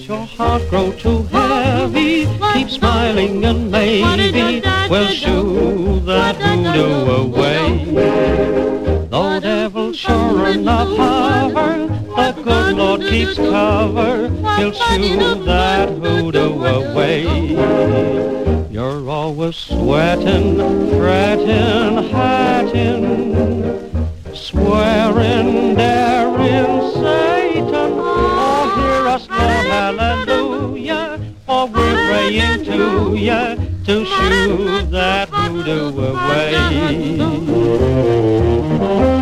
your heart grow too heavy, keep smiling and maybe we'll shoo that hoodoo away. Though devil sure enough hover, the good Lord keeps cover, he'll shoo that hoodoo away. You're always sweating, fretting, hatting, swearing, daring Satan. Oh, hear us now, hallelujah, for we're praying to ya to shoo that hoodoo away.